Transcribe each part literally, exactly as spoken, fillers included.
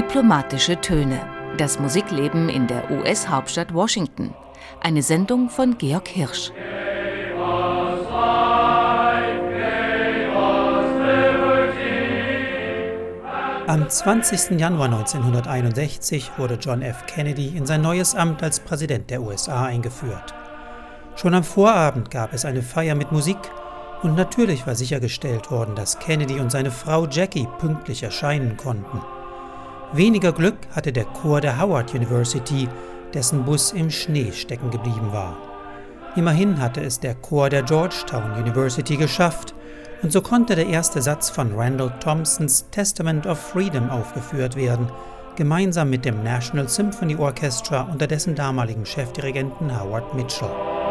Diplomatische Töne. Das Musikleben in der U S-Hauptstadt Washington. Eine Sendung von Georg Hirsch. Am zwanzigsten Januar neunzehnhunderteinundsechzig wurde John F. Kennedy in sein neues Amt als Präsident der U S A eingeführt. Schon am Vorabend gab es eine Feier mit Musik und natürlich war sichergestellt worden, dass Kennedy und seine Frau Jackie pünktlich erscheinen konnten. Weniger Glück hatte der Chor der Howard University, dessen Bus im Schnee stecken geblieben war. Immerhin hatte es der Chor der Georgetown University geschafft, und so konnte der erste Satz von Randall Thompsons Testament of Freedom aufgeführt werden, gemeinsam mit dem National Symphony Orchestra unter dessen damaligen Chefdirigenten Howard Mitchell.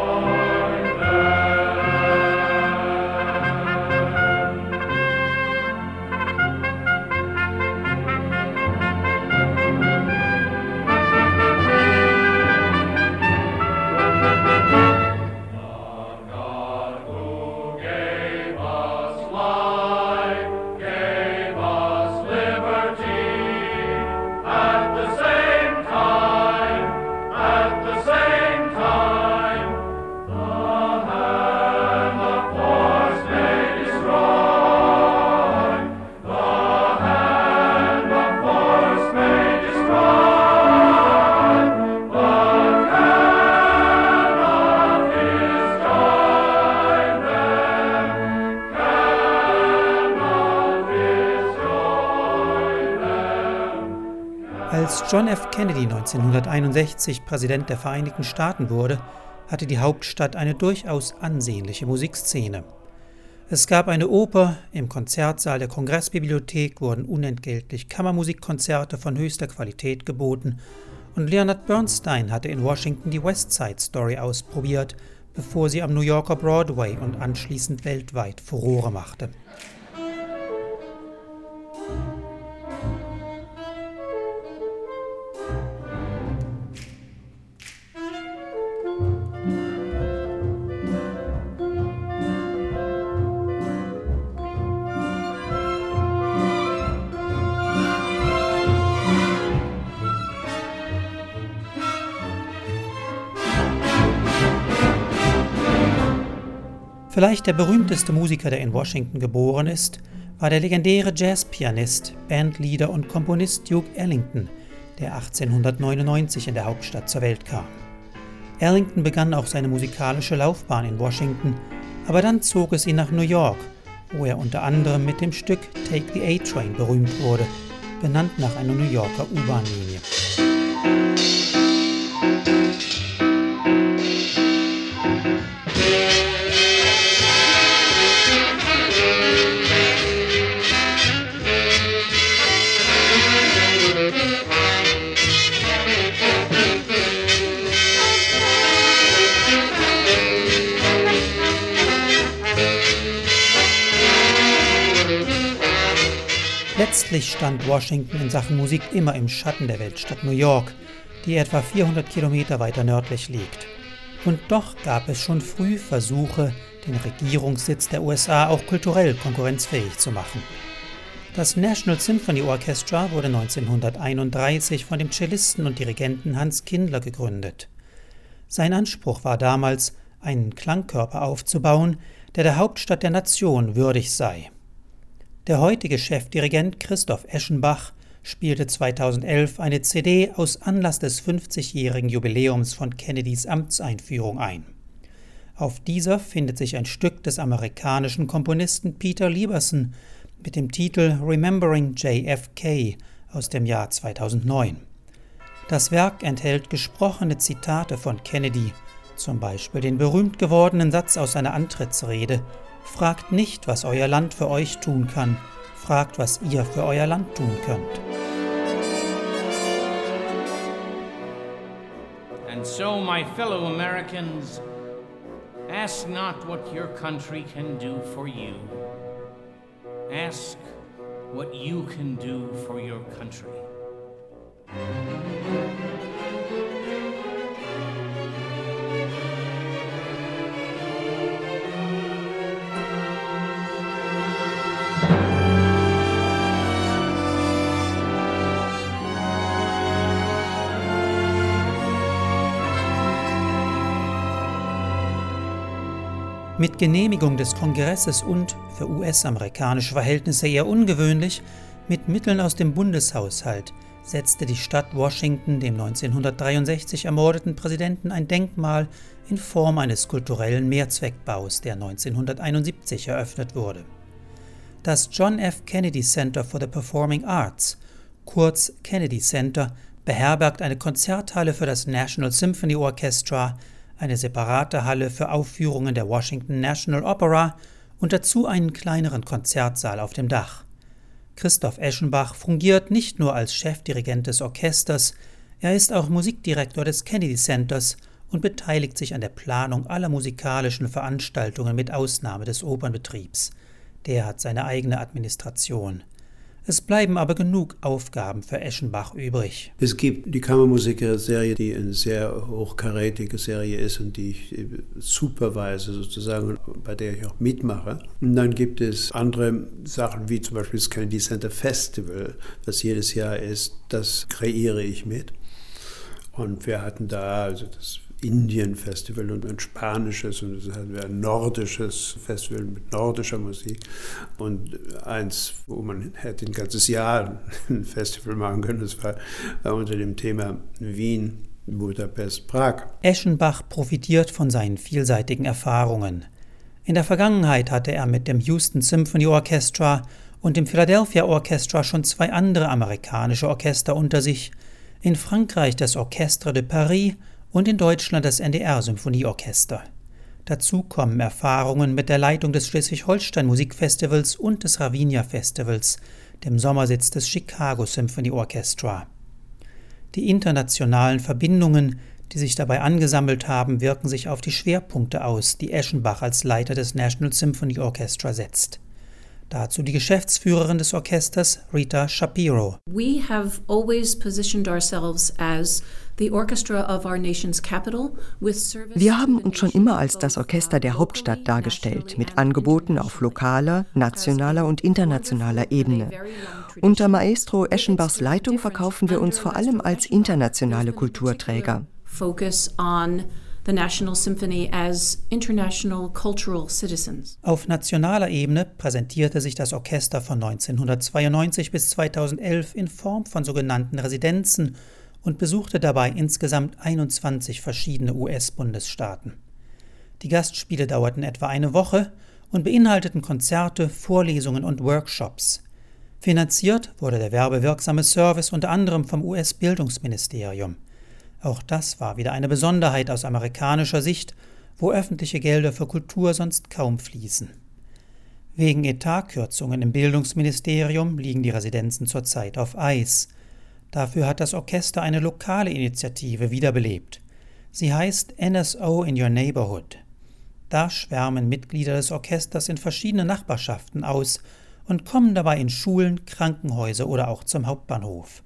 Als John F. Kennedy neunzehnhunderteinundsechzig Präsident der Vereinigten Staaten wurde, hatte die Hauptstadt eine durchaus ansehnliche Musikszene. Es gab eine Oper, im Konzertsaal der Kongressbibliothek wurden unentgeltlich Kammermusikkonzerte von höchster Qualität geboten und Leonard Bernstein hatte in Washington die West Side Story ausprobiert, bevor sie am New Yorker Broadway und anschließend weltweit Furore machte. Vielleicht der berühmteste Musiker, der in Washington geboren ist, war der legendäre Jazzpianist, Bandleader und Komponist Duke Ellington, der achtzehnhundertneunundneunzig in der Hauptstadt zur Welt kam. Ellington begann auch seine musikalische Laufbahn in Washington, aber dann zog es ihn nach New York, wo er unter anderem mit dem Stück Take the A-Train berühmt wurde, benannt nach einer New Yorker U-Bahn-Linie. Letztlich stand Washington in Sachen Musik immer im Schatten der Weltstadt New York, die etwa vierhundert Kilometer weiter nördlich liegt. Und doch gab es schon früh Versuche, den Regierungssitz der U S A auch kulturell konkurrenzfähig zu machen. Das National Symphony Orchestra wurde neunzehnhunderteinunddreißig von dem Cellisten und Dirigenten Hans Kindler gegründet. Sein Anspruch war damals, einen Klangkörper aufzubauen, der der Hauptstadt der Nation würdig sei. Der heutige Chefdirigent Christoph Eschenbach spielte zweitausendelf eine C D aus Anlass des fünfzigjährigen Jubiläums von Kennedys Amtseinführung ein. Auf dieser findet sich ein Stück des amerikanischen Komponisten Peter Lieberson mit dem Titel Remembering J F K aus dem Jahr zweitausendneun. Das Werk enthält gesprochene Zitate von Kennedy, zum Beispiel den berühmt gewordenen Satz aus seiner Antrittsrede: Fragt nicht, was euer Land für euch tun kann, fragt, was ihr für euer Land tun könnt. And so, my fellow Americans, ask not what your country can do for you. Ask what you can do for your country. Mit Genehmigung des Kongresses und, für U S-amerikanische Verhältnisse eher ungewöhnlich, mit Mitteln aus dem Bundeshaushalt setzte die Stadt Washington dem neunzehnhundertdreiundsechzig ermordeten Präsidenten ein Denkmal in Form eines kulturellen Mehrzweckbaus, der neunzehnhunderteinundsiebzig eröffnet wurde. Das John F. Kennedy Center for the Performing Arts, kurz Kennedy Center, beherbergt eine Konzerthalle für das National Symphony Orchestra, eine separate Halle für Aufführungen der Washington National Opera und dazu einen kleineren Konzertsaal auf dem Dach. Christoph Eschenbach fungiert nicht nur als Chefdirigent des Orchesters, er ist auch Musikdirektor des Kennedy Centers und beteiligt sich an der Planung aller musikalischen Veranstaltungen mit Ausnahme des Opernbetriebs. Der hat seine eigene Administration. Es bleiben aber genug Aufgaben für Eschenbach übrig. Es gibt die Kammermusiker-Serie, die eine sehr hochkarätige Serie ist und die ich supervise sozusagen, bei der ich auch mitmache. Und dann gibt es andere Sachen, wie zum Beispiel das Kennedy Center Festival, das jedes Jahr ist. Das kreiere ich mit. Und wir hatten da also das Indien-Festival und ein spanisches und das hatten wir ein nordisches Festival mit nordischer Musik und eins, wo man hätte ein ganzes Jahr ein Festival machen können, das war unter dem Thema Wien, Budapest, Prag. Eschenbach profitiert von seinen vielseitigen Erfahrungen. In der Vergangenheit hatte er mit dem Houston Symphony Orchestra und dem Philadelphia Orchestra schon zwei andere amerikanische Orchester unter sich, in Frankreich das Orchestre de Paris und in Deutschland das N D R-Symphonieorchester. Dazu kommen Erfahrungen mit der Leitung des Schleswig-Holstein-Musikfestivals und des Ravinia-Festivals, dem Sommersitz des Chicago Symphony Orchestra. Die internationalen Verbindungen, die sich dabei angesammelt haben, wirken sich auf die Schwerpunkte aus, die Eschenbach als Leiter des National Symphony Orchestra setzt. Dazu die Geschäftsführerin des Orchesters, Rita Shapiro. We have always positioned ourselves as the orchestra of our nation's capital with service. Wir haben uns schon immer als das Orchester der Hauptstadt dargestellt, mit Angeboten auf lokaler, nationaler und internationaler Ebene. Unter Maestro Eschenbachs Leitung verkaufen wir uns vor allem als internationale Kulturträger. Focus on the National Symphony as international cultural citizens. Auf nationaler Ebene präsentierte sich das Orchester von neunzehnhundertzweiundneunzig bis zweitausendelf in Form von sogenannten Residenzen und besuchte dabei insgesamt einundzwanzig verschiedene U S-Bundesstaaten. Die Gastspiele dauerten etwa eine Woche und beinhalteten Konzerte, Vorlesungen und Workshops. Finanziert wurde der werbewirksame Service unter anderem vom U S-Bildungsministerium. Auch das war wieder eine Besonderheit aus amerikanischer Sicht, wo öffentliche Gelder für Kultur sonst kaum fließen. Wegen Etatkürzungen im Bildungsministerium liegen die Residenzen zurzeit auf Eis. Dafür hat das Orchester eine lokale Initiative wiederbelebt. Sie heißt N S O in Your Neighborhood. Da schwärmen Mitglieder des Orchesters in verschiedenen Nachbarschaften aus und kommen dabei in Schulen, Krankenhäuser oder auch zum Hauptbahnhof.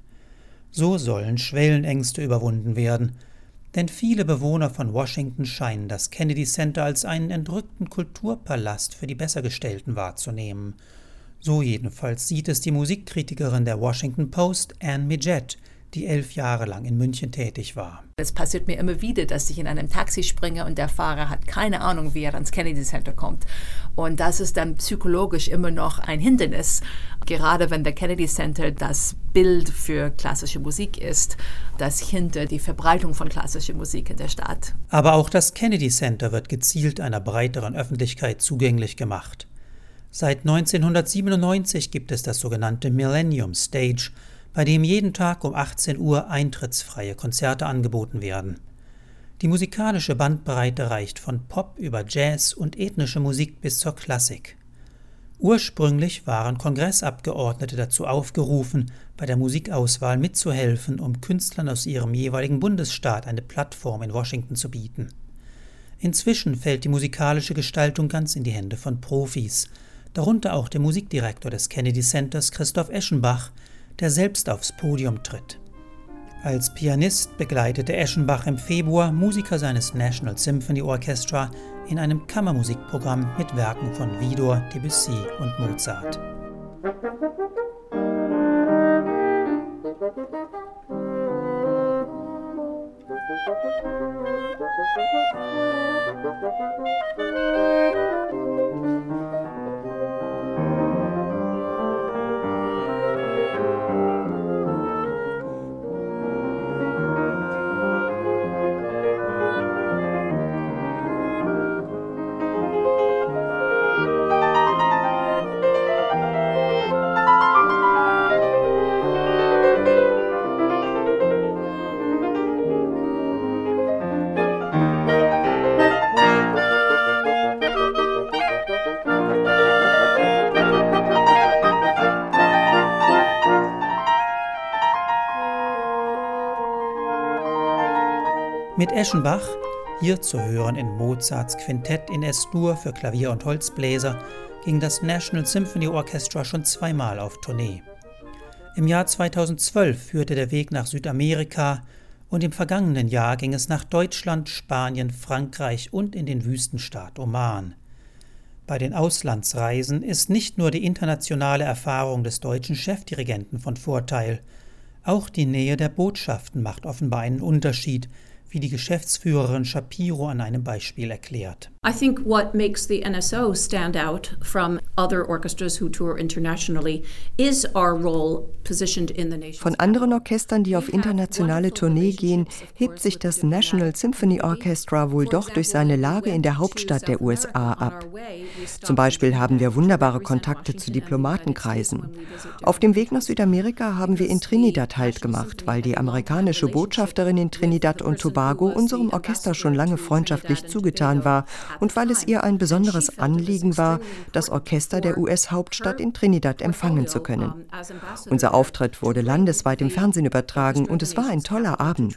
So sollen Schwellenängste überwunden werden, denn viele Bewohner von Washington scheinen das Kennedy Center als einen entrückten Kulturpalast für die Bessergestellten wahrzunehmen. So jedenfalls sieht es die Musikkritikerin der Washington Post, Anne Midgett, die elf Jahre lang in München tätig war. Es passiert mir immer wieder, dass ich in einem Taxi springe und der Fahrer hat keine Ahnung, wie er ans Kennedy Center kommt. Und das ist dann psychologisch immer noch ein Hindernis, gerade wenn der Kennedy Center das Bild für klassische Musik ist, das hinter die Verbreitung von klassischer Musik in der Stadt. Aber auch das Kennedy Center wird gezielt einer breiteren Öffentlichkeit zugänglich gemacht. Seit neunzehnhundertsiebenundneunzig gibt es das sogenannte Millennium Stage, bei dem jeden Tag um achtzehn Uhr eintrittsfreie Konzerte angeboten werden. Die musikalische Bandbreite reicht von Pop über Jazz und ethnische Musik bis zur Klassik. Ursprünglich waren Kongressabgeordnete dazu aufgerufen, bei der Musikauswahl mitzuhelfen, um Künstlern aus ihrem jeweiligen Bundesstaat eine Plattform in Washington zu bieten. Inzwischen fällt die musikalische Gestaltung ganz in die Hände von Profis, darunter auch der Musikdirektor des Kennedy Centers, Christoph Eschenbach, der selbst aufs Podium tritt. Als Pianist begleitete Eschenbach im Februar Musiker seines National Symphony Orchestra in einem Kammermusikprogramm mit Werken von Widor, Debussy und Mozart. Mit Eschenbach, hier zu hören in Mozarts Quintett in Es-Dur für Klavier und Holzbläser, ging das National Symphony Orchestra schon zweimal auf Tournee. Im Jahr zweitausendzwölf führte der Weg nach Südamerika und im vergangenen Jahr ging es nach Deutschland, Spanien, Frankreich und in den Wüstenstaat Oman. Bei den Auslandsreisen ist nicht nur die internationale Erfahrung des deutschen Chefdirigenten von Vorteil, auch die Nähe der Botschaften macht offenbar einen Unterschied, wie die Geschäftsführerin Shapiro an einem Beispiel erklärt. I think what makes the N S O stand out from other orchestras who tour internationally is our role positioned in the nation. Von anderen Orchestern, die auf internationale Tournee gehen, hebt sich das National Symphony Orchestra wohl doch durch seine Lage in der Hauptstadt der U S A ab. Zum Beispiel haben wir wunderbare Kontakte zu Diplomatenkreisen. Auf dem Weg nach Südamerika haben wir in Trinidad Halt gemacht, weil die amerikanische Botschafterin in Trinidad und Tobago unserem Orchester schon lange freundschaftlich zugetan war und weil es ihr ein besonderes Anliegen war, das Orchester der U S-Hauptstadt in Trinidad empfangen zu können. Unser Auftritt wurde landesweit im Fernsehen übertragen und es war ein toller Abend.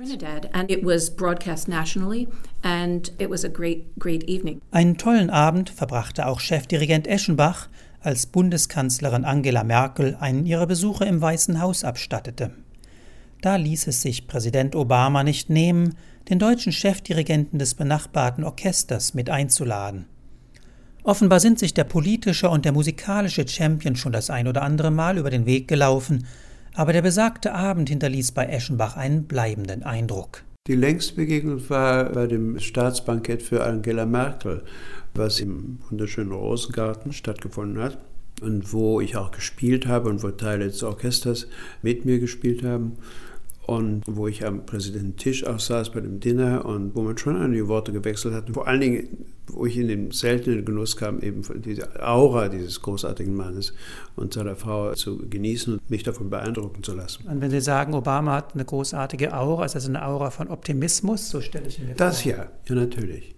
Einen tollen Abend verbrachte auch Chefdirigent Eschenbach, als Bundeskanzlerin Angela Merkel einen ihrer Besuche im Weißen Haus abstattete. Da ließ es sich Präsident Obama nicht nehmen, den deutschen Chefdirigenten des benachbarten Orchesters mit einzuladen. Offenbar sind sich der politische und der musikalische Champion schon das ein oder andere Mal über den Weg gelaufen, aber der besagte Abend hinterließ bei Eschenbach einen bleibenden Eindruck. Die längste Begegnung war bei dem Staatsbankett für Angela Merkel, was im wunderschönen Rosengarten stattgefunden hat und wo ich auch gespielt habe und wo Teile des Orchesters mit mir gespielt haben. Und wo ich am Präsidententisch auch saß bei dem Dinner und wo man schon einige Worte gewechselt hat. Vor allen Dingen, wo ich in den seltenen Genuss kam, eben diese Aura dieses großartigen Mannes und seiner Frau zu genießen und mich davon beeindrucken zu lassen. Und wenn Sie sagen, Obama hat eine großartige Aura, ist das eine Aura von Optimismus? So stelle ich mir das vor. Das ja, ja natürlich.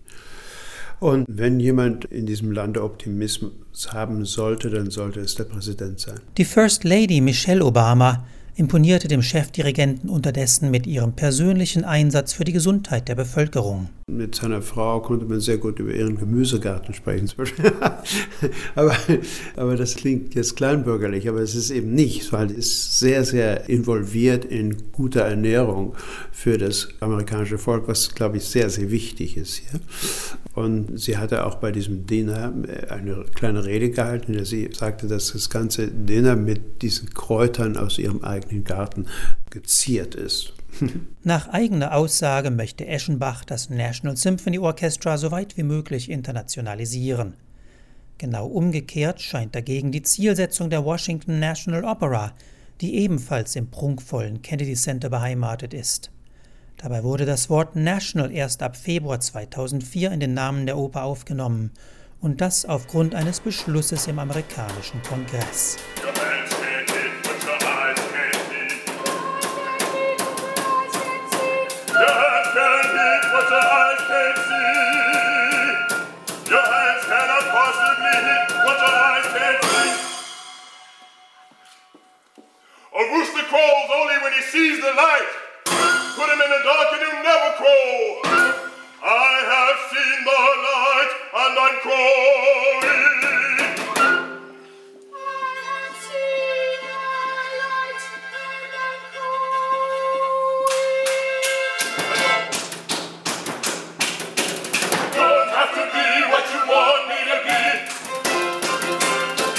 Und wenn jemand in diesem Lande Optimismus haben sollte, dann sollte es der Präsident sein. Die First Lady Michelle Obama imponierte dem Chefdirigenten unterdessen mit ihrem persönlichen Einsatz für die Gesundheit der Bevölkerung. Mit seiner Frau konnte man sehr gut über ihren Gemüsegarten sprechen. aber, aber das klingt jetzt kleinbürgerlich, aber es ist eben nicht, weil es ist sehr, sehr involviert in gute Ernährung für das amerikanische Volk, was, glaube ich, sehr, sehr wichtig ist hier. Und sie hatte auch bei diesem Dinner eine kleine Rede gehalten, in der sie sagte, dass das ganze Dinner mit diesen Kräutern aus ihrem eigenen Garten geziert ist. Nach eigener Aussage möchte Eschenbach das National Symphony Orchestra so weit wie möglich internationalisieren. Genau umgekehrt scheint dagegen die Zielsetzung der Washington National Opera, die ebenfalls im prunkvollen Kennedy Center beheimatet ist. Dabei wurde das Wort National erst ab Februar zweitausendvier in den Namen der Oper aufgenommen und das aufgrund eines Beschlusses im amerikanischen Kongress. A rooster crows only when he sees the light. Put him in the dark and he'll never crow. I have seen the light and I'm crowing. I have seen the light and I'm crowing. Don't have to be what you want me to be.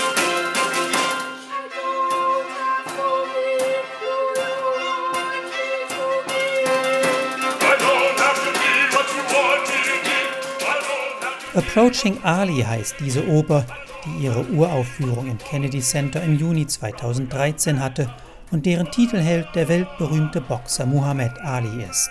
I don't have to live for your life. Approaching Ali heißt diese Oper, die ihre Uraufführung im Kennedy Center im Juni zweitausenddreizehn hatte und deren Titelheld der weltberühmte Boxer Muhammad Ali ist.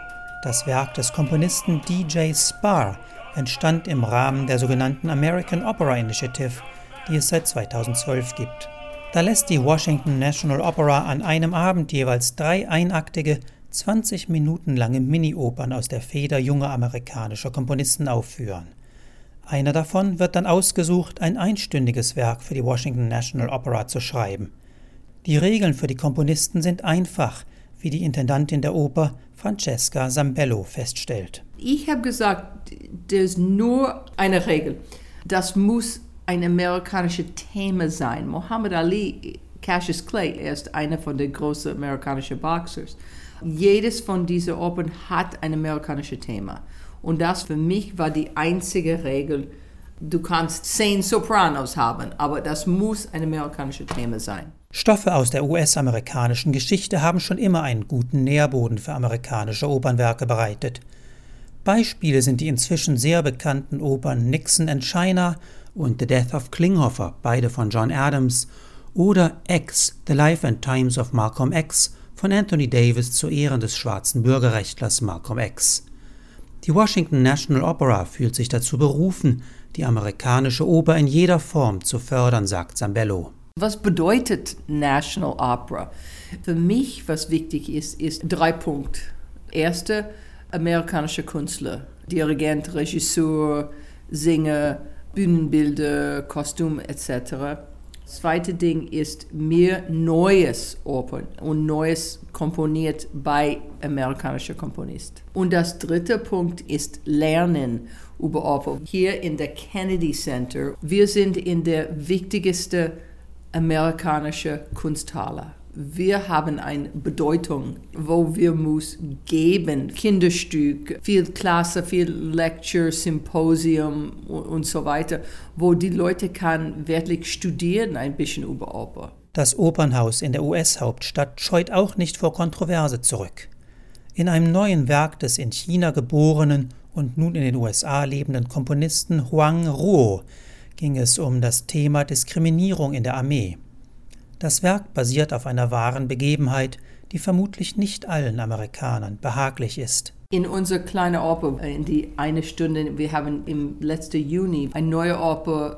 Das Werk des Komponisten D J Sparr entstand im Rahmen der sogenannten American Opera Initiative, die es seit zweitausendzwölf gibt. Da lässt die Washington National Opera an einem Abend jeweils drei einaktige, zwanzig Minuten lange Mini-Opern aus der Feder junger amerikanischer Komponisten aufführen. Einer davon wird dann ausgesucht, ein einstündiges Werk für die Washington National Opera zu schreiben. Die Regeln für die Komponisten sind einfach, wie die Intendantin der Oper Francesca Zambello feststellt. Ich habe gesagt, das ist nur eine Regel. Das muss ein amerikanisches Thema sein. Muhammad Ali, Cassius Clay, ist einer von den großen amerikanischen Boxers. Jedes von diesen Opern hat ein amerikanisches Thema. Und das für mich war die einzige Regel. Du kannst zehn Sopranos haben, aber das muss ein amerikanisches Thema sein. Stoffe aus der U S-amerikanischen Geschichte haben schon immer einen guten Nährboden für amerikanische Opernwerke bereitet. Beispiele sind die inzwischen sehr bekannten Opern Nixon and China und The Death of Klinghoffer, beide von John Adams, oder X, The Life and Times of Malcolm X von Anthony Davis zu Ehren des schwarzen Bürgerrechtlers Malcolm X. Die Washington National Opera fühlt sich dazu berufen, die amerikanische Oper in jeder Form zu fördern, sagt Zambello. Was bedeutet National Opera? Für mich, was wichtig ist, ist drei Punkte. Erste, amerikanische Künstler, Dirigent, Regisseur, Sänger, Bühnenbilder, Kostüm et cetera. Zweite Ding ist mehr neues Opern und Neues komponiert bei amerikanischen Komponisten. Und das dritte Punkt ist Lernen über Oper. Hier in der Kennedy Center, wir sind in der wichtigsten amerikanischen Kunsthalle. Wir haben eine Bedeutung, wo wir muss geben, Kinderstück, viel Klasse, viel Lecture, Symposium und so weiter, wo die Leute kann wirklich studieren ein bisschen über Oper. Das Opernhaus in der U S-Hauptstadt scheut auch nicht vor Kontroverse zurück. In einem neuen Werk des in China geborenen und nun in den U S A lebenden Komponisten Huang Ruo ging es um das Thema Diskriminierung in der Armee. Das Werk basiert auf einer wahren Begebenheit, die vermutlich nicht allen Amerikanern behaglich ist. In unserer kleinen Oper, in die eine Stunde, wir haben im letzten Juni eine neue Oper,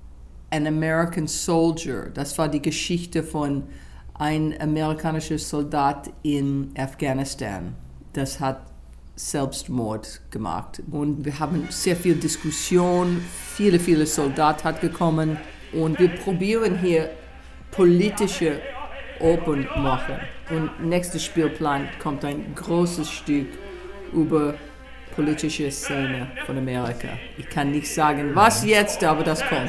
An American Soldier. Das war die Geschichte von einem amerikanischen Soldat in Afghanistan. Das hat Selbstmord gemacht. Und wir haben sehr viel Diskussion, viele, viele Soldaten hat gekommen und wir probieren hier politische Opern machen. Und nächster Spielplan kommt ein großes Stück über politische Szene von Amerika. Ich kann nicht sagen, was jetzt, aber das kommt.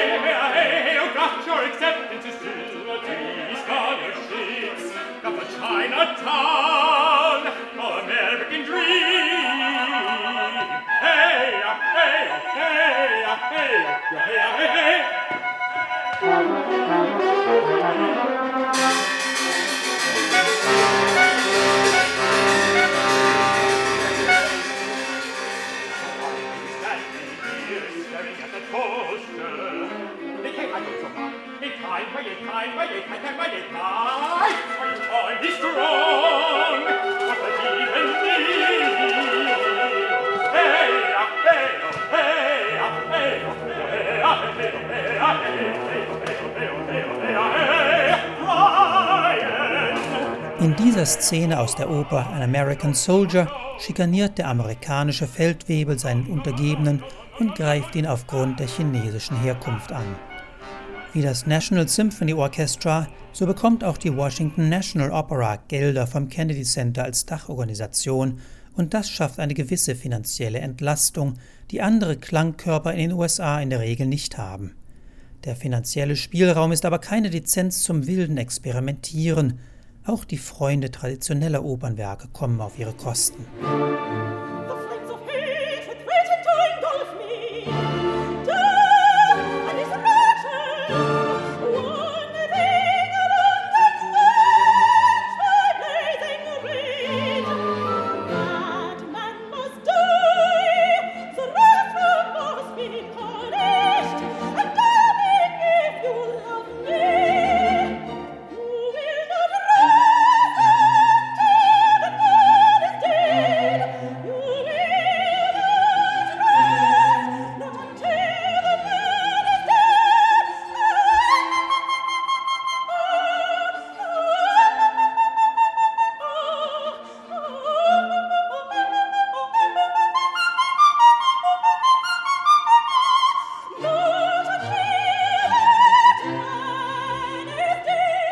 In dieser Szene aus der Oper An American Soldier schikaniert der amerikanische Feldwebel seinen Untergebenen und greift ihn aufgrund der chinesischen Herkunft an. Wie das National Symphony Orchestra, so bekommt auch die Washington National Opera Gelder vom Kennedy Center als Dachorganisation und das schafft eine gewisse finanzielle Entlastung, die andere Klangkörper in den U S A in der Regel nicht haben. Der finanzielle Spielraum ist aber keine Lizenz zum wilden Experimentieren. Auch die Freunde traditioneller Opernwerke kommen auf ihre Kosten.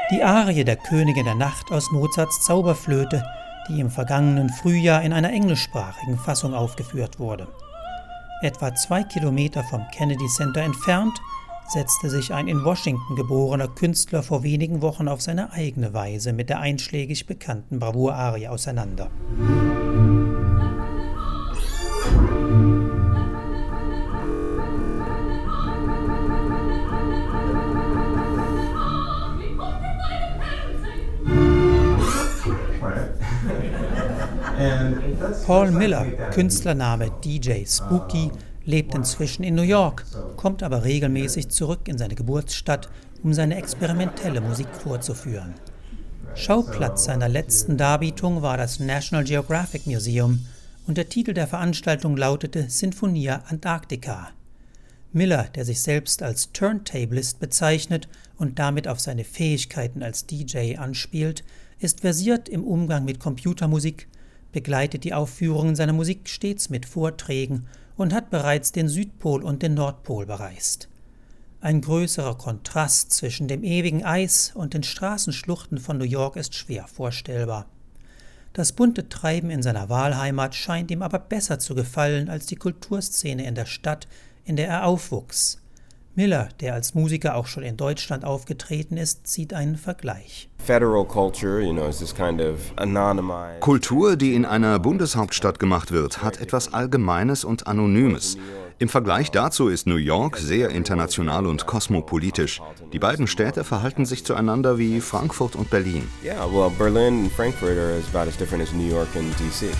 Die Arie der Königin der Nacht aus Mozarts Zauberflöte, die im vergangenen Frühjahr in einer englischsprachigen Fassung aufgeführt wurde. Etwa zwei Kilometer vom Kennedy Center entfernt setzte sich ein in Washington geborener Künstler vor wenigen Wochen auf seine eigene Weise mit der einschlägig bekannten Bravour-Arie auseinander. Paul Miller, Künstlername D J Spooky, lebt inzwischen in New York, kommt aber regelmäßig zurück in seine Geburtsstadt, um seine experimentelle Musik vorzuführen. Schauplatz seiner letzten Darbietung war das National Geographic Museum und der Titel der Veranstaltung lautete Sinfonia Antarctica. Miller, der sich selbst als Turntablist bezeichnet und damit auf seine Fähigkeiten als D J anspielt, ist versiert im Umgang mit Computermusik, begleitet die Aufführungen seiner Musik stets mit Vorträgen und hat bereits den Südpol und den Nordpol bereist. Ein größerer Kontrast zwischen dem ewigen Eis und den Straßenschluchten von New York ist schwer vorstellbar. Das bunte Treiben in seiner Wahlheimat scheint ihm aber besser zu gefallen als die Kulturszene in der Stadt, in der er aufwuchs. Miller, der als Musiker auch schon in Deutschland aufgetreten ist, zieht einen Vergleich. Kultur, die in einer Bundeshauptstadt gemacht wird, hat etwas Allgemeines und Anonymes. Im Vergleich dazu ist New York sehr international und kosmopolitisch. Die beiden Städte verhalten sich zueinander wie Frankfurt und Berlin. Yeah, well, Berlin and Frankfurt are about as different as New York and D C.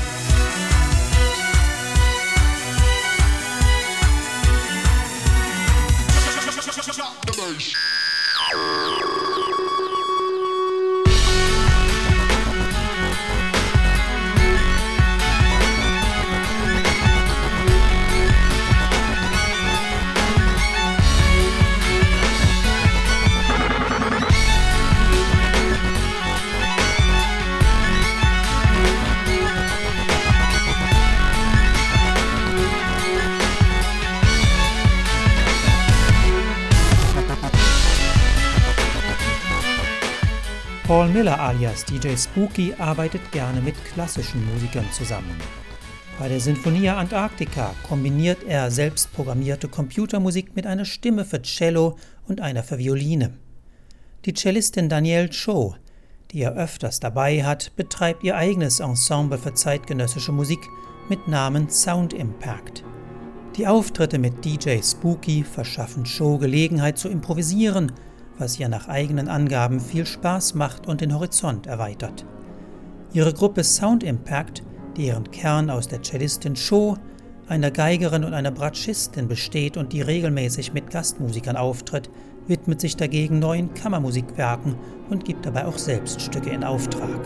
Paul Miller alias D J Spooky arbeitet gerne mit klassischen Musikern zusammen. Bei der Sinfonia Antarctica kombiniert er selbst programmierte Computermusik mit einer Stimme für Cello und einer für Violine. Die Cellistin Danielle Cho, die er öfters dabei hat, betreibt ihr eigenes Ensemble für zeitgenössische Musik mit Namen Sound Impact. Die Auftritte mit D J Spooky verschaffen Cho Gelegenheit zu improvisieren, was ihr nach eigenen Angaben viel Spaß macht und den Horizont erweitert. Ihre Gruppe Sound Impact, deren Kern aus der Cellistin Cho, einer Geigerin und einer Bratschistin besteht und die regelmäßig mit Gastmusikern auftritt, widmet sich dagegen neuen Kammermusikwerken und gibt dabei auch selbst Stücke in Auftrag.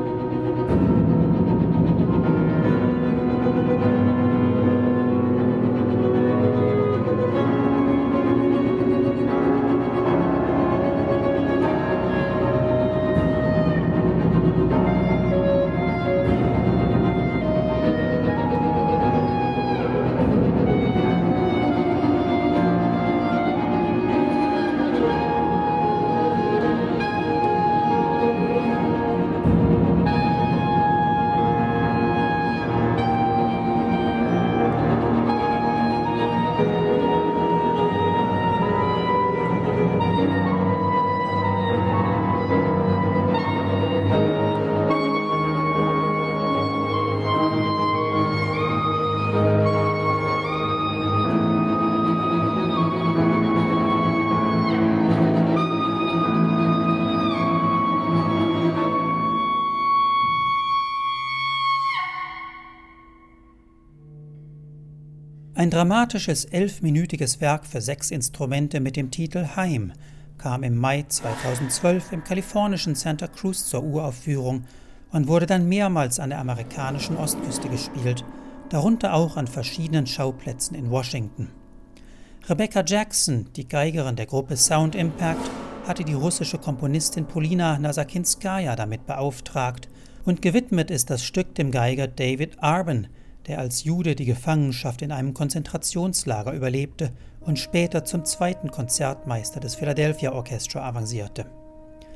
Ein dramatisches elfminütiges Werk für sechs Instrumente mit dem Titel Heim kam im Mai zweitausendzwölf im kalifornischen Santa Cruz zur Uraufführung und wurde dann mehrmals an der amerikanischen Ostküste gespielt, darunter auch an verschiedenen Schauplätzen in Washington. Rebecca Jackson, die Geigerin der Gruppe Sound Impact, hatte die russische Komponistin Polina Nasakinskaya damit beauftragt und gewidmet ist das Stück dem Geiger David Arben, der als Jude die Gefangenschaft in einem Konzentrationslager überlebte und später zum zweiten Konzertmeister des Philadelphia Orchestra avancierte.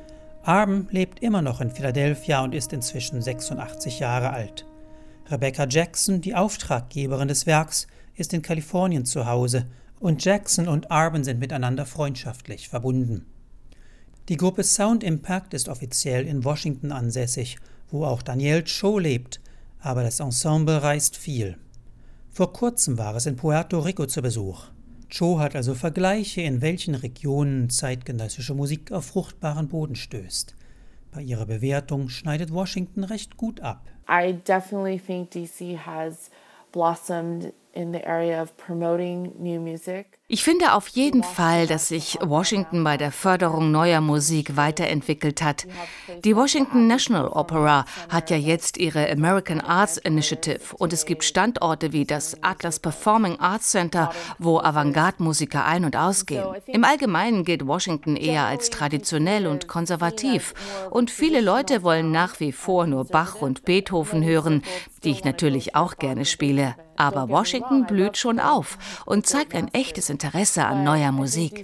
Arben lebt immer noch in Philadelphia und ist inzwischen sechsundachtzig Jahre alt. Rebecca Jackson, die Auftraggeberin des Werks, ist in Kalifornien zu Hause und Jackson und Arben sind miteinander freundschaftlich verbunden. Die Gruppe Sound Impact ist offiziell in Washington ansässig, wo auch Danielle Cho lebt, aber das Ensemble reist viel. Vor kurzem war es in Puerto Rico zu Besuch. Cho hat also Vergleiche, in welchen Regionen zeitgenössische Musik auf fruchtbaren Boden stößt. Bei ihrer Bewertung schneidet Washington recht gut ab. I definitely think D C has blossomed in the area of promoting new music. Ich finde auf jeden Fall, dass sich Washington bei der Förderung neuer Musik weiterentwickelt hat. Die Washington National Opera hat ja jetzt ihre American Arts Initiative und es gibt Standorte wie das Atlas Performing Arts Center, wo Avantgarde-Musiker ein- und ausgehen. Im Allgemeinen gilt Washington eher als traditionell und konservativ und viele Leute wollen nach wie vor nur Bach und Beethoven hören, die ich natürlich auch gerne spiele. Aber Washington blüht schon auf und zeigt ein echtes Interesse an neuer Musik.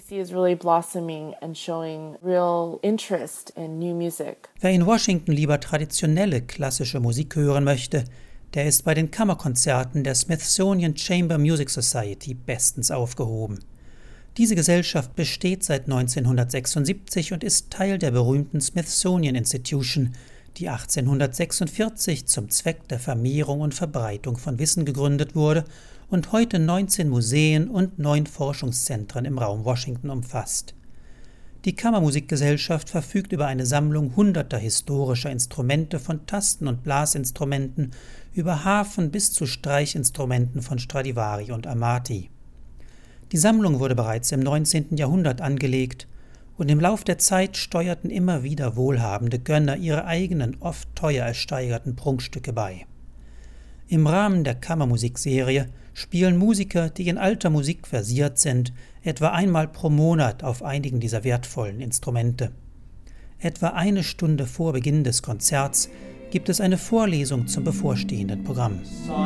Wer in Washington lieber traditionelle klassische Musik hören möchte, der ist bei den Kammerkonzerten der Smithsonian Chamber Music Society bestens aufgehoben. Diese Gesellschaft besteht seit neunzehnhundertsechsundsiebzig und ist Teil der berühmten Smithsonian Institution, die achtzehnhundertsechsundvierzig zum Zweck der Vermehrung und Verbreitung von Wissen gegründet wurde und heute neunzehn Museen und neun Forschungszentren im Raum Washington umfasst. Die Kammermusikgesellschaft verfügt über eine Sammlung hunderter historischer Instrumente von Tasten- und Blasinstrumenten über Harfen bis zu Streichinstrumenten von Stradivari und Amati. Die Sammlung wurde bereits im neunzehnten Jahrhundert angelegt und im Lauf der Zeit steuerten immer wieder wohlhabende Gönner ihre eigenen, oft teuer ersteigerten Prunkstücke bei. Im Rahmen der Kammermusikserie spielen Musiker, die in alter Musik versiert sind, etwa einmal pro Monat auf einigen dieser wertvollen Instrumente. Etwa eine Stunde vor Beginn des Konzerts gibt es eine Vorlesung zum bevorstehenden Programm.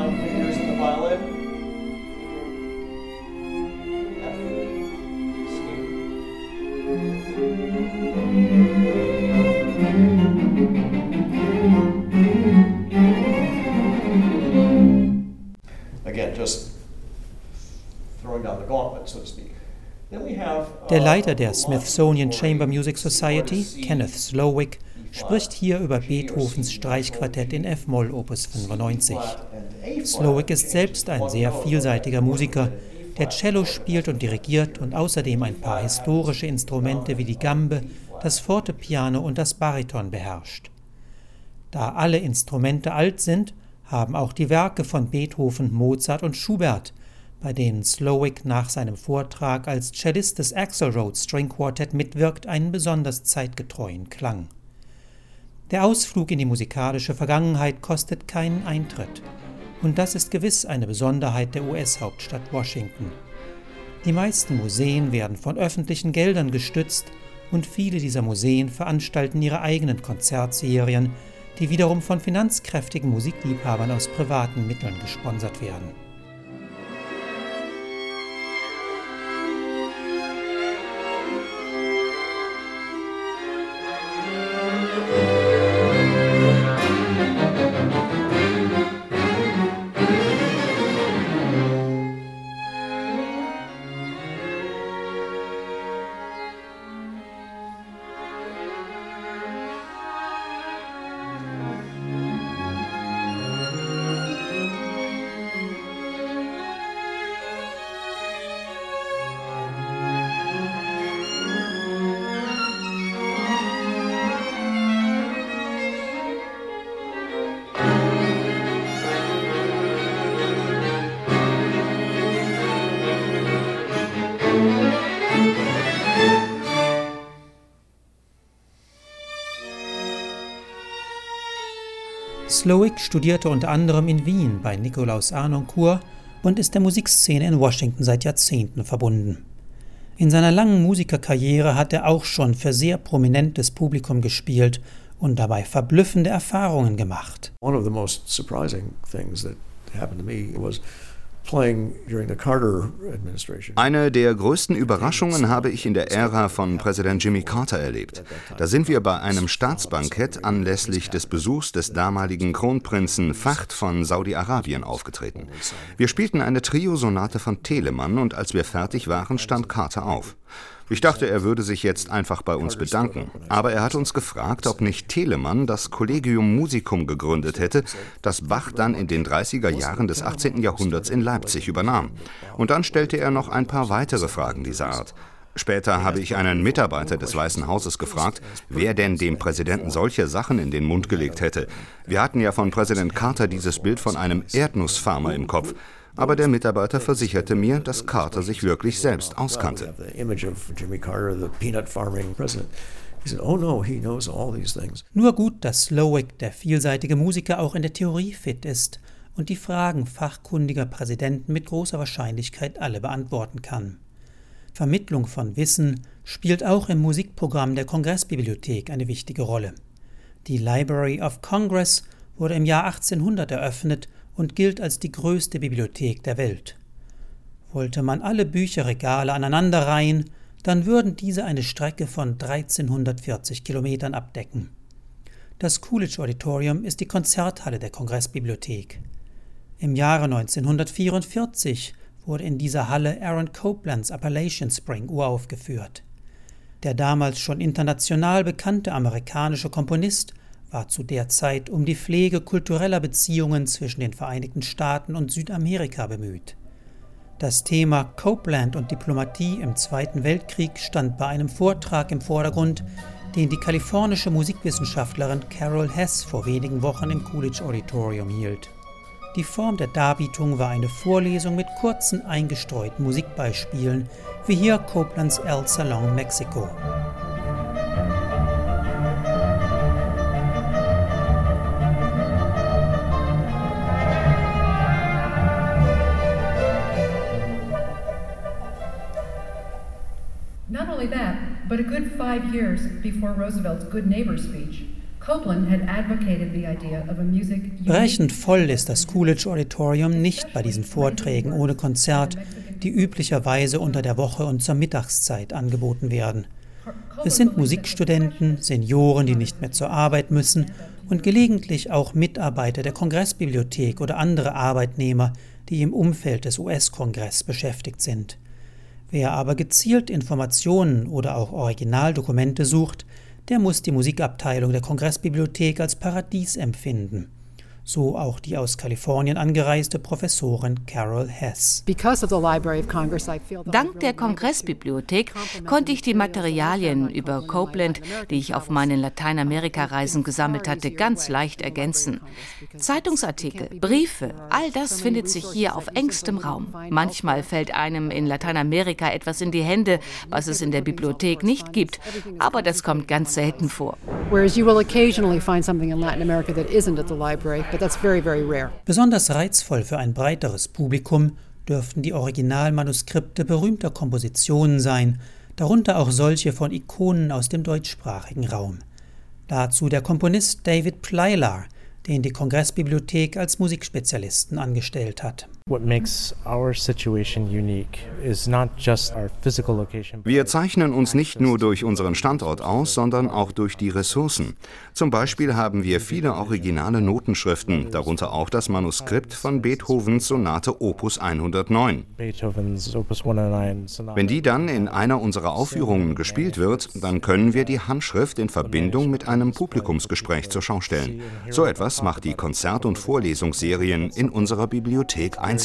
Again, just throwing down the gauntlet, so to speak. Der Leiter der Smithsonian Chamber Music Society, Kenneth Slowick, spricht hier über Beethovens Streichquartett in F-Moll Opus fünfundneunzig. Slowick ist selbst ein sehr vielseitiger Musiker, der Cello spielt und dirigiert und außerdem ein paar historische Instrumente wie die Gambe, das Fortepiano und das Bariton beherrscht. Da alle Instrumente alt sind, haben auch die Werke von Beethoven, Mozart und Schubert, bei denen Slowick nach seinem Vortrag als Cellist des Axelrod String Quartet mitwirkt, einen besonders zeitgetreuen Klang. Der Ausflug in die musikalische Vergangenheit kostet keinen Eintritt. Und das ist gewiss eine Besonderheit der U S-Hauptstadt Washington. Die meisten Museen werden von öffentlichen Geldern gestützt und viele dieser Museen veranstalten ihre eigenen Konzertserien, die wiederum von finanzkräftigen Musikliebhabern aus privaten Mitteln gesponsert werden. Slowick studierte unter anderem in Wien bei Nikolaus Harnoncourt und ist der Musikszene in Washington seit Jahrzehnten verbunden. In seiner langen Musikerkarriere hat er auch schon für sehr prominentes Publikum gespielt und dabei verblüffende Erfahrungen gemacht. One of the most surprising things that happened to me was Eine der größten Überraschungen habe ich in der Ära von Präsident Jimmy Carter erlebt. Da sind wir bei einem Staatsbankett anlässlich des Besuchs des damaligen Kronprinzen Fahd von Saudi-Arabien aufgetreten. Wir spielten eine Trio-Sonate von Telemann und als wir fertig waren, stand Carter auf. Ich dachte, er würde sich jetzt einfach bei uns bedanken. Aber er hat uns gefragt, ob nicht Telemann das Collegium Musicum gegründet hätte, das Bach dann in den dreißiger Jahren des achtzehnten Jahrhunderts in Leipzig übernahm. Und dann stellte er noch ein paar weitere Fragen dieser Art. Später habe ich einen Mitarbeiter des Weißen Hauses gefragt, wer denn dem Präsidenten solche Sachen in den Mund gelegt hätte. Wir hatten ja von Präsident Carter dieses Bild von einem Erdnussfarmer im Kopf. Aber der Mitarbeiter versicherte mir, dass Carter sich wirklich selbst auskannte. Nur gut, dass Slowik, der vielseitige Musiker, auch in der Theorie fit ist und die Fragen fachkundiger Präsidenten mit großer Wahrscheinlichkeit alle beantworten kann. Vermittlung von Wissen spielt auch im Musikprogramm der Kongressbibliothek eine wichtige Rolle. Die Library of Congress wurde im Jahr achtzehnhundert eröffnet und gilt als die größte Bibliothek der Welt. Wollte man alle Bücherregale aneinanderreihen, dann würden diese eine Strecke von dreizehnhundertvierzig Kilometern abdecken. Das Coolidge Auditorium ist die Konzerthalle der Kongressbibliothek. Im Jahre neunzehnhundertvierundvierzig wurde in dieser Halle Aaron Coplands Appalachian Spring uraufgeführt. Der damals schon international bekannte amerikanische Komponist war zu der Zeit um die Pflege kultureller Beziehungen zwischen den Vereinigten Staaten und Südamerika bemüht. Das Thema Copeland und Diplomatie im Zweiten Weltkrieg stand bei einem Vortrag im Vordergrund, den die kalifornische Musikwissenschaftlerin Carol Hess vor wenigen Wochen im Coolidge Auditorium hielt. Die Form der Darbietung war eine Vorlesung mit kurzen eingestreuten Musikbeispielen, wie hier Coplands El Salon Mexico. Not only that, but a good five years before Roosevelt's Good Neighbor speech, Copeland had advocated the idea of a music. Brechend voll ist das Coolidge Auditorium nicht bei diesen Vorträgen ohne Konzert, die üblicherweise unter der Woche und zur Mittagszeit angeboten werden. Es sind Musikstudenten, Senioren, die nicht mehr zur Arbeit müssen und gelegentlich auch Mitarbeiter der Kongressbibliothek oder andere Arbeitnehmer, die im Umfeld des U S-Kongress beschäftigt sind. Wer aber gezielt Informationen oder auch Originaldokumente sucht, der muss die Musikabteilung der Kongressbibliothek als Paradies empfinden. So auch die aus Kalifornien angereiste Professorin Carol Hess. Dank der Kongressbibliothek konnte ich die Materialien über Copeland, die ich auf meinen Lateinamerika-Reisen gesammelt hatte, ganz leicht ergänzen. Zeitungsartikel, Briefe, all das findet sich hier auf engstem Raum. Manchmal fällt einem in Lateinamerika etwas in die Hände, was es in der Bibliothek nicht gibt, aber das kommt ganz selten vor. Whereas you will occasionally find something in Latin America that isn't at the library. But that's very, very rare. Besonders reizvoll für ein breiteres Publikum dürften die Originalmanuskripte berühmter Kompositionen sein, darunter auch solche von Ikonen aus dem deutschsprachigen Raum. Dazu der Komponist David Plylar, den die Kongressbibliothek als Musikspezialisten angestellt hat. Wir zeichnen uns nicht nur durch unseren Standort aus, sondern auch durch die Ressourcen. Zum Beispiel haben wir viele originale Notenschriften, darunter auch das Manuskript von Beethovens Sonate Opus hundertneun. Wenn die dann in einer unserer Aufführungen gespielt wird, dann können wir die Handschrift in Verbindung mit einem Publikumsgespräch zur Schau stellen. So etwas macht die Konzert- und Vorlesungsserien in unserer Bibliothek einzigartig.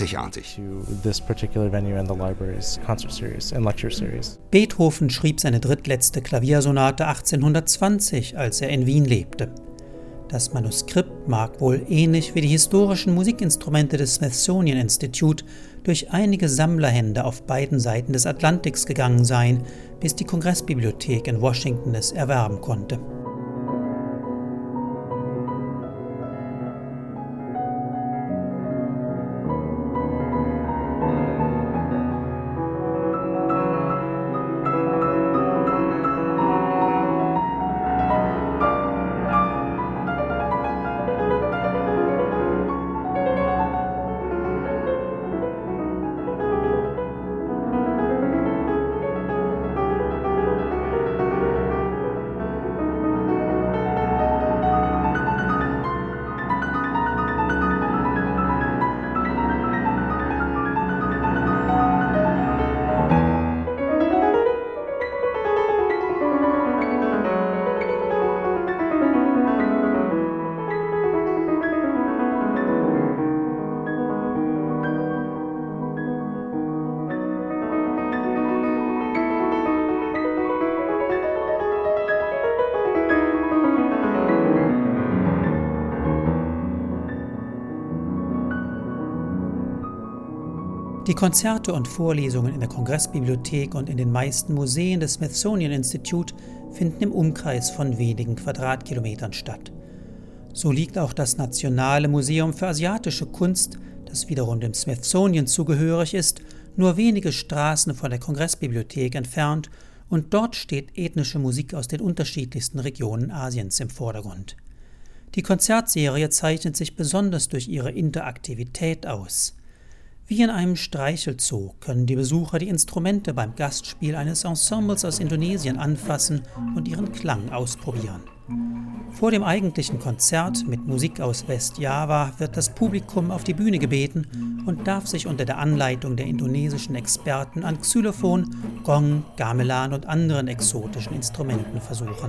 Beethoven schrieb seine drittletzte Klaviersonate achtzehnhundertzwanzig, als er in Wien lebte. Das Manuskript mag wohl ähnlich wie die historischen Musikinstrumente des Smithsonian Institute durch einige Sammlerhände auf beiden Seiten des Atlantiks gegangen sein, bis die Kongressbibliothek in Washington es erwerben konnte. Die Konzerte und Vorlesungen in der Kongressbibliothek und in den meisten Museen des Smithsonian Institute finden im Umkreis von wenigen Quadratkilometern statt. So liegt auch das Nationale Museum für asiatische Kunst, das wiederum dem Smithsonian zugehörig ist, nur wenige Straßen von der Kongressbibliothek entfernt, und dort steht ethnische Musik aus den unterschiedlichsten Regionen Asiens im Vordergrund. Die Konzertserie zeichnet sich besonders durch ihre Interaktivität aus. Wie in einem Streichelzoo können die Besucher die Instrumente beim Gastspiel eines Ensembles aus Indonesien anfassen und ihren Klang ausprobieren. Vor dem eigentlichen Konzert mit Musik aus Westjava wird das Publikum auf die Bühne gebeten und darf sich unter der Anleitung der indonesischen Experten an Xylophon, Gong, Gamelan und anderen exotischen Instrumenten versuchen.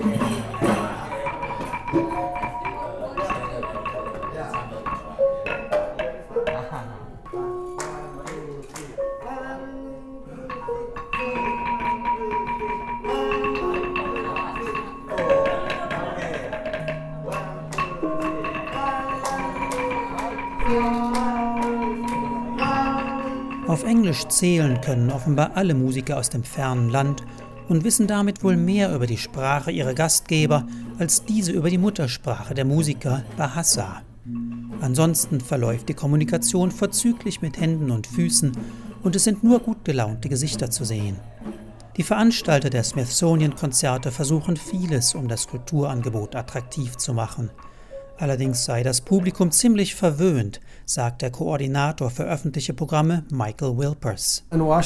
Auf Englisch zählen können offenbar alle Musiker aus dem fernen Land und wissen damit wohl mehr über die Sprache ihrer Gastgeber als diese über die Muttersprache der Musiker, Bahasa. Ansonsten verläuft die Kommunikation vorzüglich mit Händen und Füßen und es sind nur gut gelaunte Gesichter zu sehen. Die Veranstalter der Smithsonian-Konzerte versuchen vieles, um das Kulturangebot attraktiv zu machen. Allerdings sei das Publikum ziemlich verwöhnt, sagt der Koordinator für öffentliche Programme Michael Wilpers.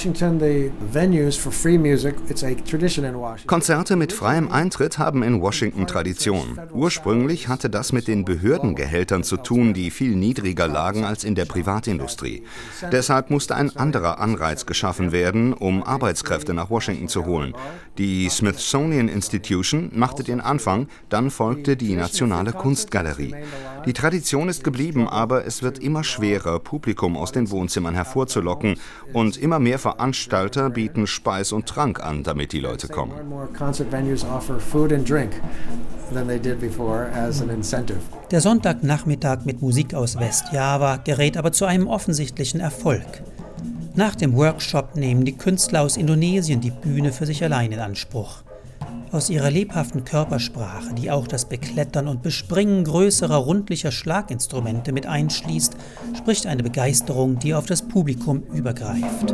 Konzerte mit freiem Eintritt haben in Washington Tradition. Ursprünglich hatte das mit den Behördengehältern zu tun, die viel niedriger lagen als in der Privatindustrie. Deshalb musste ein anderer Anreiz geschaffen werden, um Arbeitskräfte nach Washington zu holen. Die Smithsonian Institution machte den Anfang, dann folgte die Nationale Kunstgalerie. Die Tradition ist geblieben, aber es wird immer schwerer, Publikum aus den Wohnzimmern hervorzulocken, und immer mehr Veranstalter bieten Speis und Trank an, damit die Leute kommen. Der Sonntagnachmittag mit Musik aus Westjava gerät aber zu einem offensichtlichen Erfolg. Nach dem Workshop nehmen die Künstler aus Indonesien die Bühne für sich allein in Anspruch. Aus ihrer lebhaften Körpersprache, die auch das Beklettern und Bespringen größerer rundlicher Schlaginstrumente mit einschließt, spricht eine Begeisterung, die auf das Publikum übergreift.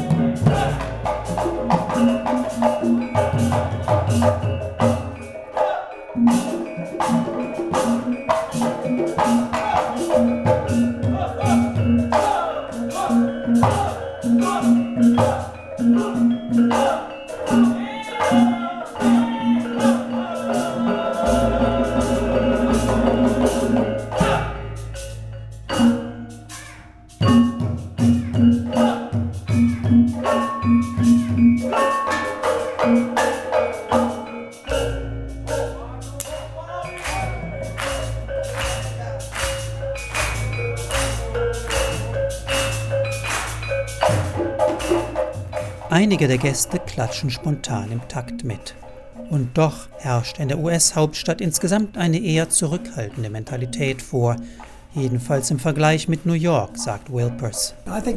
Einige der Gäste klatschen spontan im Takt mit. Und doch herrscht in der U S-Hauptstadt insgesamt eine eher zurückhaltende Mentalität vor. Jedenfalls im Vergleich mit New York, sagt Wilpers.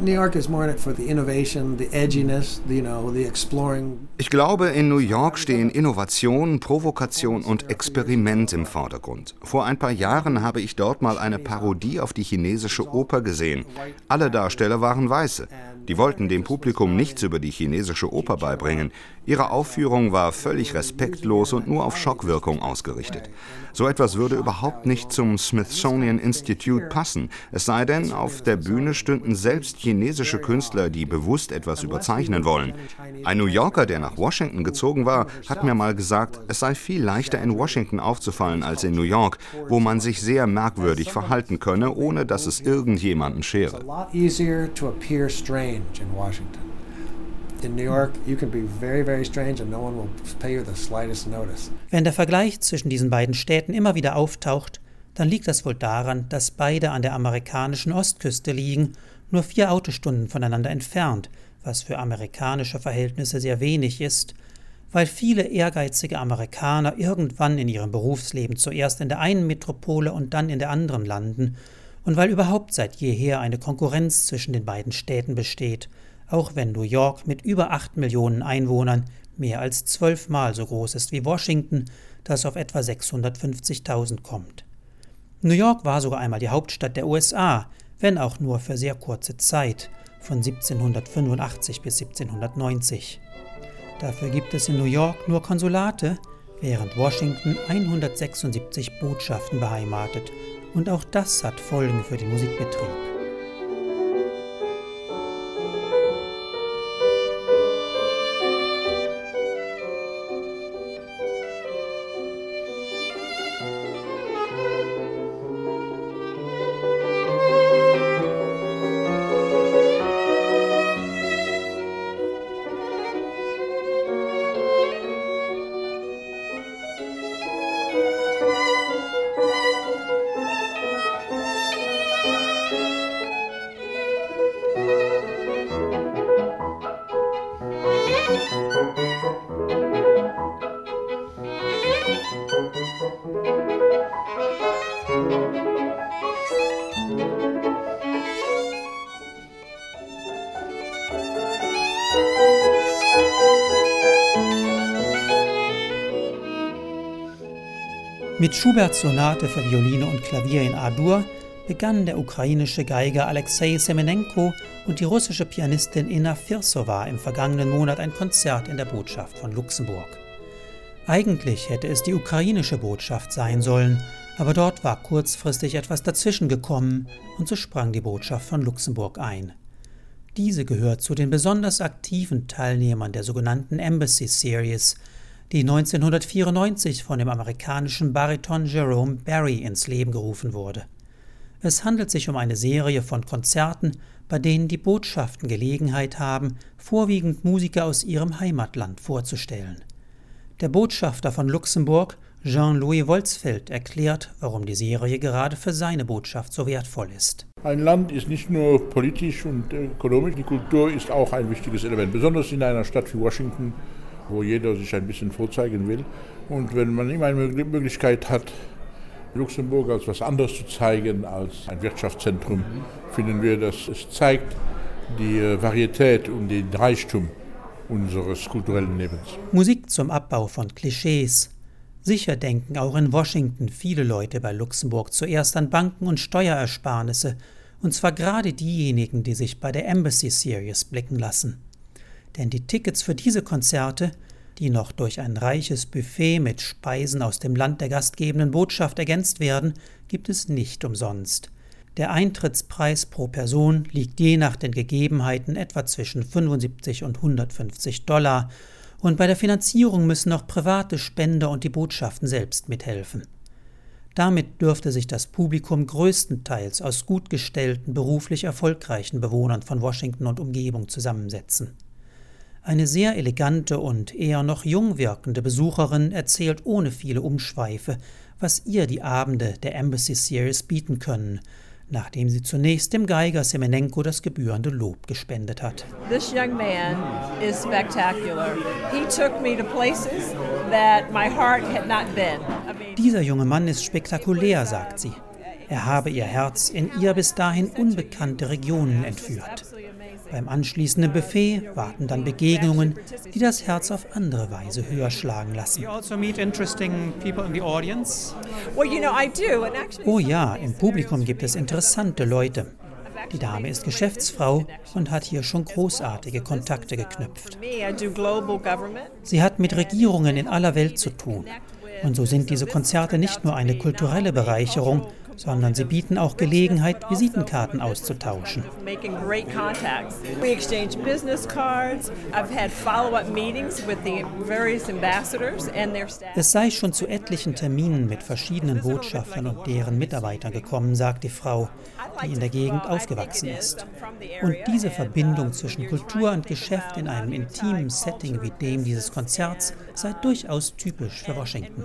Ich glaube, in New York stehen Innovation, Provokation und Experiment im Vordergrund. Vor ein paar Jahren habe ich dort mal eine Parodie auf die chinesische Oper gesehen. Alle Darsteller waren Weiße. Die wollten dem Publikum nichts über die chinesische Oper beibringen. Ihre Aufführung war völlig respektlos und nur auf Schockwirkung ausgerichtet. So etwas würde überhaupt nicht zum Smithsonian Institute passen, es sei denn, auf der Bühne stünden selbst chinesische Künstler, die bewusst etwas überzeichnen wollen. Ein New Yorker, der nach Washington gezogen war, hat mir mal gesagt, es sei viel leichter in Washington aufzufallen als in New York, wo man sich sehr merkwürdig verhalten könne, ohne dass es irgendjemanden schere. In Washington. In New York, you can be very, very strange and no one will pay you the slightest notice. Wenn der Vergleich zwischen diesen beiden Städten immer wieder auftaucht, dann liegt das wohl daran, dass beide an der amerikanischen Ostküste liegen, nur vier Autostunden voneinander entfernt, was für amerikanische Verhältnisse sehr wenig ist, weil viele ehrgeizige Amerikaner irgendwann in ihrem Berufsleben zuerst in der einen Metropole und dann in der anderen landen und weil überhaupt seit jeher eine Konkurrenz zwischen den beiden Städten besteht, auch wenn New York mit über acht Millionen Einwohnern mehr als zwölfmal so groß ist wie Washington, das auf etwa sechshundertfünfzigtausend kommt. New York war sogar einmal die Hauptstadt der U S A, wenn auch nur für sehr kurze Zeit, von siebzehnhundertfünfundachtzig bis siebzehnhundertneunzig. Dafür gibt es in New York nur Konsulate, während Washington hundertsechsundsiebzig Botschaften beheimatet. Und auch das hat Folgen für den Musikbetrieb. Mit Schuberts Sonate für Violine und Klavier in A-Dur begannen der ukrainische Geiger Alexei Semenenko und die russische Pianistin Inna Firsova im vergangenen Monat ein Konzert in der Botschaft von Luxemburg. Eigentlich hätte es die ukrainische Botschaft sein sollen, aber dort war kurzfristig etwas dazwischen gekommen und so sprang die Botschaft von Luxemburg ein. Diese gehört zu den besonders aktiven Teilnehmern der sogenannten Embassy Series, die neunzehnhundertvierundneunzig von dem amerikanischen Bariton Jerome Barry ins Leben gerufen wurde. Es handelt sich um eine Serie von Konzerten, bei denen die Botschaften Gelegenheit haben, vorwiegend Musiker aus ihrem Heimatland vorzustellen. Der Botschafter von Luxemburg, Jean-Louis Wolzfeld, erklärt, warum die Serie gerade für seine Botschaft so wertvoll ist. Ein Land ist nicht nur politisch und ökonomisch, die Kultur ist auch ein wichtiges Element, besonders in einer Stadt wie Washington, wo jeder sich ein bisschen vorzeigen will. Und wenn man immer eine Möglichkeit hat, Luxemburg als was anderes zu zeigen, als ein Wirtschaftszentrum, finden wir, dass es zeigt die Varietät und den Reichtum unseres kulturellen Lebens. Musik zum Abbau von Klischees. Sicher denken auch in Washington viele Leute bei Luxemburg zuerst an Banken und Steuerersparnisse, und zwar gerade diejenigen, die sich bei der Embassy Series blicken lassen. Denn die Tickets für diese Konzerte, die noch durch ein reiches Buffet mit Speisen aus dem Land der gastgebenden Botschaft ergänzt werden, gibt es nicht umsonst. Der Eintrittspreis pro Person liegt je nach den Gegebenheiten etwa zwischen fünfundsiebzig und hundertfünfzig Dollar und bei der Finanzierung müssen auch private Spender und die Botschaften selbst mithelfen. Damit dürfte sich das Publikum größtenteils aus gut gestellten, beruflich erfolgreichen Bewohnern von Washington und Umgebung zusammensetzen. Eine sehr elegante und eher noch jung wirkende Besucherin erzählt ohne viele Umschweife, was ihr die Abende der Embassy Series bieten können, nachdem sie zunächst dem Geiger Semenenko das gebührende Lob gespendet hat. This young man is spectacular. He took me to places that my heart had not been. Dieser junge Mann ist spektakulär, sagt sie. Er habe ihr Herz in ihr bis dahin unbekannte Regionen entführt. Beim anschließenden Buffet warten dann Begegnungen, die das Herz auf andere Weise höher schlagen lassen. Oh ja, im Publikum gibt es interessante Leute. Die Dame ist Geschäftsfrau und hat hier schon großartige Kontakte geknüpft. Sie hat mit Regierungen in aller Welt zu tun. Und so sind diese Konzerte nicht nur eine kulturelle Bereicherung, sondern sie bieten auch Gelegenheit, Visitenkarten auszutauschen. Es sei schon zu etlichen Terminen mit verschiedenen Botschaftern und deren Mitarbeitern gekommen, sagt die Frau, die in der Gegend aufgewachsen ist. Und diese Verbindung zwischen Kultur und Geschäft in einem intimen Setting wie dem dieses Konzerts sei durchaus typisch für Washington.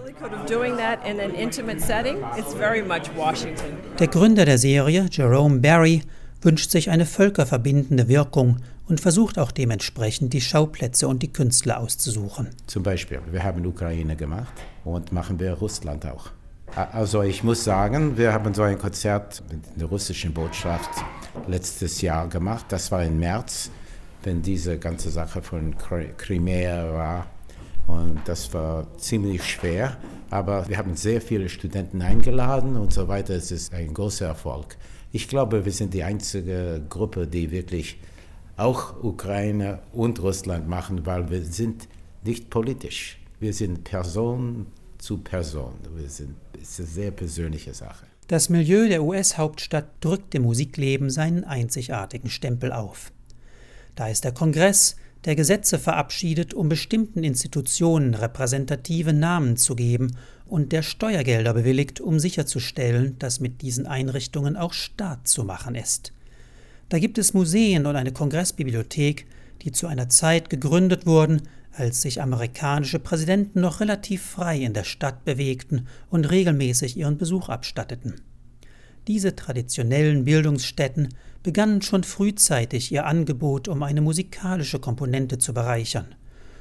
Der Gründer der Serie, Jerome Barry, wünscht sich eine völkerverbindende Wirkung und versucht auch dementsprechend die Schauplätze und die Künstler auszusuchen. Zum Beispiel, wir haben Ukraine gemacht und machen wir Russland auch. Also ich muss sagen, wir haben so ein Konzert mit der russischen Botschaft letztes Jahr gemacht. Das war im März, wenn diese ganze Sache von Crimea war. Und das war ziemlich schwer, aber wir haben sehr viele Studenten eingeladen und so weiter. Es ist ein großer Erfolg. Ich glaube, wir sind die einzige Gruppe, die wirklich auch Ukraine und Russland machen, weil wir sind nicht politisch. Wir sind Person zu Person. Wir sind, es ist eine sehr persönliche Sache. Das Milieu der U S-Hauptstadt drückt dem Musikleben seinen einzigartigen Stempel auf. Da ist der Kongress, der Gesetze verabschiedet, um bestimmten Institutionen repräsentative Namen zu geben und der Steuergelder bewilligt, um sicherzustellen, dass mit diesen Einrichtungen auch Staat zu machen ist. Da gibt es Museen und eine Kongressbibliothek, die zu einer Zeit gegründet wurden, als sich amerikanische Präsidenten noch relativ frei in der Stadt bewegten und regelmäßig ihren Besuch abstatteten. Diese traditionellen Bildungsstätten begannen schon frühzeitig ihr Angebot, um eine musikalische Komponente zu bereichern.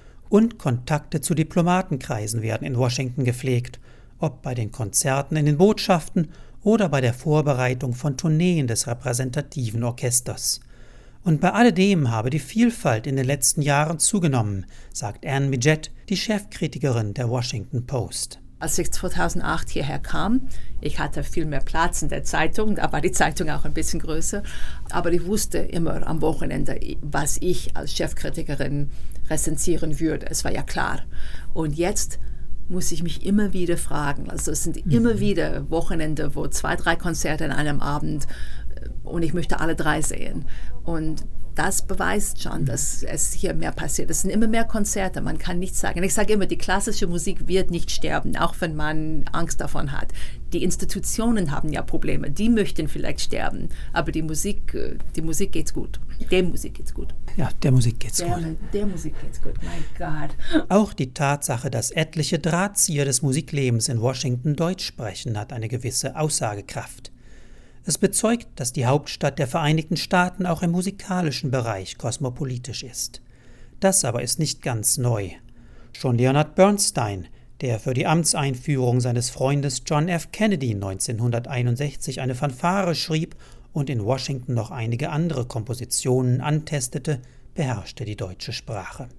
Und Kontakte zu Diplomatenkreisen werden in Washington gepflegt, ob bei den Konzerten in den Botschaften oder bei der Vorbereitung von Tourneen des repräsentativen Orchesters. Und bei alledem habe die Vielfalt in den letzten Jahren zugenommen, sagt Anne Midgett, die Chefkritikerin der Washington Post. Als ich zweitausendacht hierher kam, ich hatte viel mehr Platz in der Zeitung, da war die Zeitung auch ein bisschen größer, aber ich wusste immer am Wochenende, was ich als Chefkritikerin rezensieren würde. Es war ja klar. Und jetzt muss ich mich immer wieder fragen. Also es sind mhm. immer wieder Wochenende, wo zwei, drei Konzerte an einem Abend und ich möchte alle drei sehen. Und das beweist schon, dass es hier mehr passiert. Es sind immer mehr Konzerte, man kann nichts sagen. Ich sage immer, die klassische Musik wird nicht sterben, auch wenn man Angst davon hat. Die Institutionen haben ja Probleme, die möchten vielleicht sterben, aber die Musik, die Musik geht's gut. Der Musik geht's gut. Ja, der Musik geht's der, gut. Der Musik geht's gut, mein Gott. Auch die Tatsache, dass etliche Drahtzieher des Musiklebens in Washington Deutsch sprechen, hat eine gewisse Aussagekraft. Es bezeugt, dass die Hauptstadt der Vereinigten Staaten auch im musikalischen Bereich kosmopolitisch ist. Das aber ist nicht ganz neu. Schon Leonard Bernstein, der für die Amtseinführung seines Freundes John F. Kennedy neunzehnhunderteinundsechzig eine Fanfare schrieb und in Washington noch einige andere Kompositionen antestete, beherrschte die deutsche Sprache.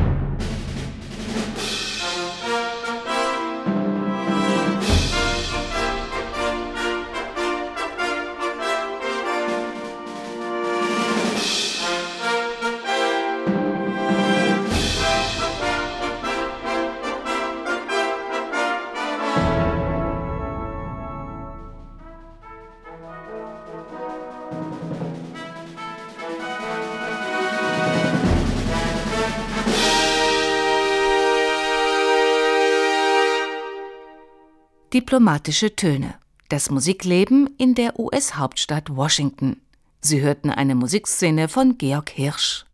Diplomatische Töne. Das Musikleben in der U S-Hauptstadt Washington. Sie hörten eine Musikszene von Georg Hirsch.